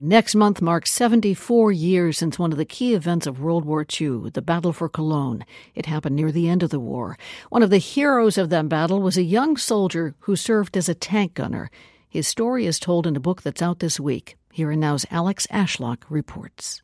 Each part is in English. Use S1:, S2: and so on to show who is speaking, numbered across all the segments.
S1: Next month marks 74 years since one of the key events of World War II, the Battle for Cologne. It happened near the end of the war. One of the heroes of that battle was a young soldier who served as a tank gunner. His story is told in a book that's out this week. Here and Now's Alex Ashlock reports.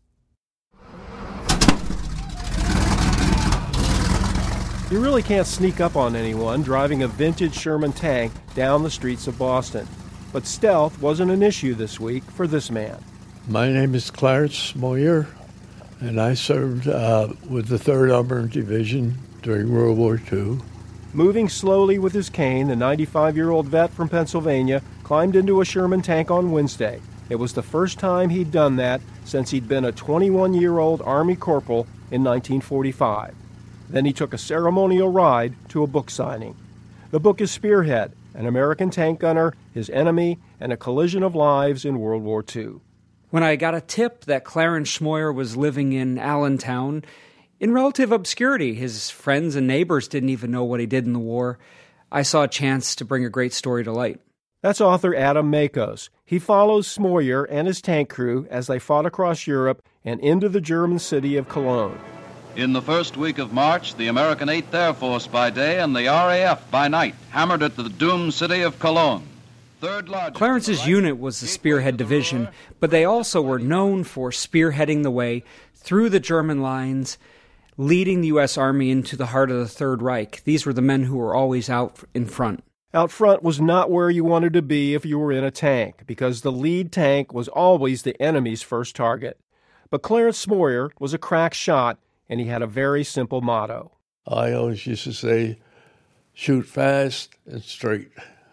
S2: You really can't sneak up on anyone driving a vintage Sherman tank down the streets of Boston. But stealth wasn't an issue this week for this man.
S3: My name is Clarence Smoyer, and I served with the 3rd Armored Division during World War II.
S2: Moving slowly with his cane, the 95-year-old vet from Pennsylvania climbed into a Sherman tank on Wednesday. It was the first time he'd done that since he'd been a 21-year-old Army corporal in 1945. Then he took a ceremonial ride to a book signing. The book is Spearhead, an American tank gunner, his enemy, and a collision of lives in World War II.
S4: When I got a tip that Clarence Smoyer was living in Allentown, in relative obscurity, his friends and neighbors didn't even know what he did in the war, I saw a chance to bring a great story to light.
S2: That's author Adam Makos. He follows Smoyer and his tank crew as they fought across Europe and into the German city of Cologne.
S5: In the first week of March, the American 8th Air Force by day and the RAF by night hammered at the doomed city of Cologne.
S4: Clarence's unit was the Spearhead Division, but they also were known for spearheading the way through the German lines, leading the U.S. Army into the heart of the Third Reich. These were the men who were always out in front.
S2: Out front was not where you wanted to be if you were in a tank, because the lead tank was always the enemy's first target. But Clarence Smoyer was a crack shot, and he had a very simple motto.
S3: I always used to say, shoot fast and straight.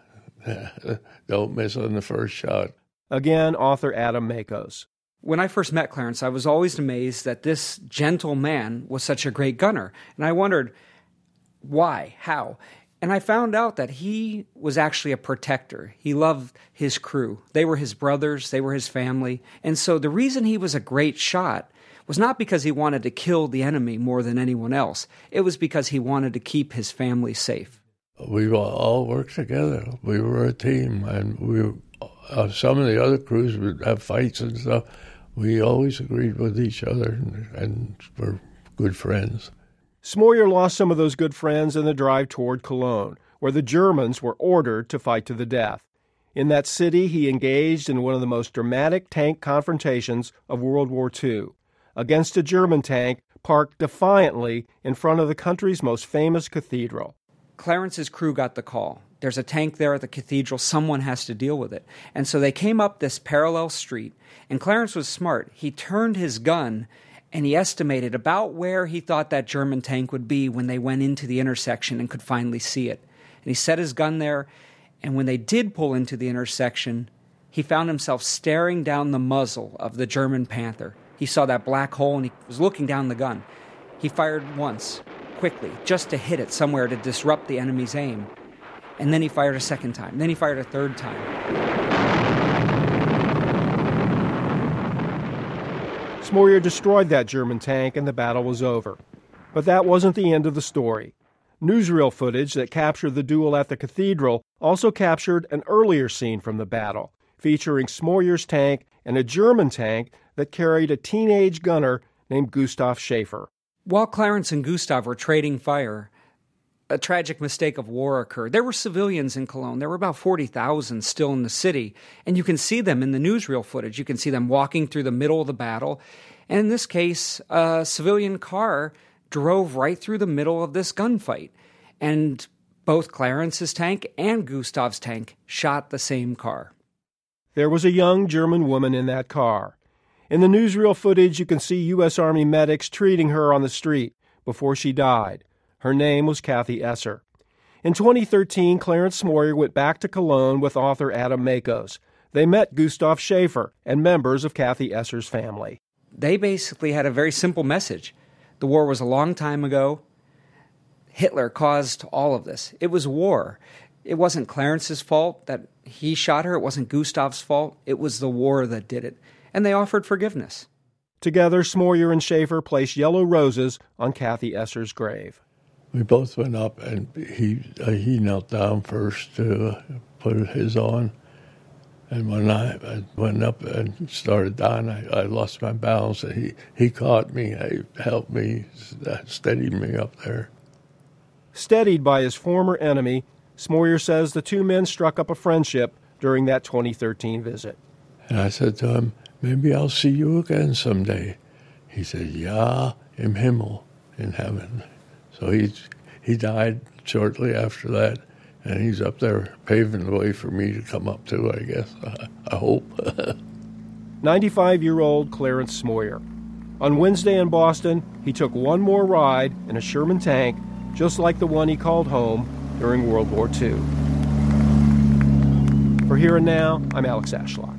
S3: Don't miss on the first shot.
S2: Again, author Adam Makos.
S4: When I first met Clarence, I was always amazed that this gentle man was such a great gunner. And I wondered, why? How? And I found out that he was actually a protector. He loved his crew. They were his brothers. They were his family. And so the reason he was a great shot was not because he wanted to kill the enemy more than anyone else. It was because he wanted to keep his family safe.
S3: We all worked together. We were a team, and some of the other crews would have fights and stuff. We always agreed with each other and were good friends.
S2: Smoyer lost some of those good friends in the drive toward Cologne, where the Germans were ordered to fight to the death. In that city, he engaged in one of the most dramatic tank confrontations of World War II, against a German tank parked defiantly in front of the country's most famous cathedral.
S4: Clarence's crew got the call. There's a tank there at the cathedral. Someone has to deal with it. And so they came up this parallel street, and Clarence was smart. He turned his gun, and he estimated about where he thought that German tank would be when they went into the intersection and could finally see it. And he set his gun there, and when they did pull into the intersection, he found himself staring down the muzzle of the German Panther. He saw that black hole, and he was looking down the gun. He fired once, quickly, just to hit it somewhere to disrupt the enemy's aim. And then he fired a second time. Then he fired a third time.
S2: Smoyer destroyed that German tank and the battle was over. But that wasn't the end of the story. Newsreel footage that captured the duel at the cathedral also captured an earlier scene from the battle, featuring Smoyer's tank and a German tank that carried a teenage gunner named Gustav Schaefer.
S4: While Clarence and Gustav were trading fire, a tragic mistake of war occurred. There were civilians in Cologne. There were about 40,000 still in the city, and you can see them in the newsreel footage. You can see them walking through the middle of the battle, and in this case, a civilian car drove right through the middle of this gunfight, and both Clarence's tank and Gustav's tank shot the same car.
S2: There was a young German woman in that car. In the newsreel footage, you can see U.S. Army medics treating her on the street before she died. Her name was Kathy Esser. In 2013, Clarence Smoyer went back to Cologne with author Adam Makos. They met Gustav Schaefer and members of Kathy Esser's family.
S4: They basically had a very simple message. The war was a long time ago. Hitler caused all of this. It was war. It wasn't Clarence's fault that he shot her. It wasn't Gustav's fault. It was the war that did it. And they offered forgiveness.
S2: Together, Smoyer and Schaefer placed yellow roses on Kathy Esser's grave.
S3: We both went up, and he knelt down first to put his on, And when I went up and started dying, I lost my balance. And he caught me, he helped me, steadied me up there.
S2: Steadied by his former enemy, Smoyer says the two men struck up a friendship during that 2013 visit.
S3: And I said to him, maybe I'll see you again someday. He said, ja, im Himmel, in heaven. So he died shortly after that. And he's up there paving the way for me to come up to, I guess. I hope.
S2: 95-year-old Clarence Smoyer. On Wednesday in Boston, he took one more ride in a Sherman tank, just like the one he called home during World War II. For Here and Now, I'm Alex Ashlock.